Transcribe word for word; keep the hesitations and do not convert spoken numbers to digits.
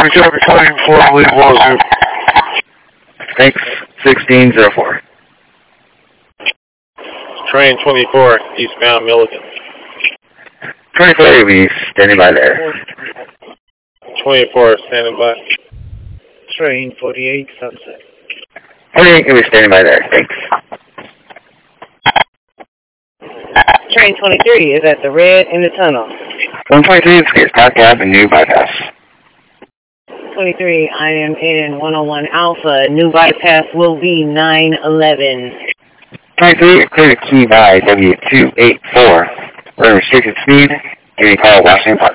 traffic coming for Lee Wazoo. Thanks, sixteen oh four. Train twenty-four, eastbound Milligan. twenty-four, you'll be standing by there. twenty-four, standing by. Train forty-eight, Sunset. forty-eight, you'll be standing by there. Thanks. Train twenty-three is at the red in the tunnel. one twenty-three is Park Avenue bypass. twenty-three, I am in one oh one Alpha. New bypass will be nine eleven. twenty-three, clear to key by W two eight four. We're restricted speed. Give me a call, Washington.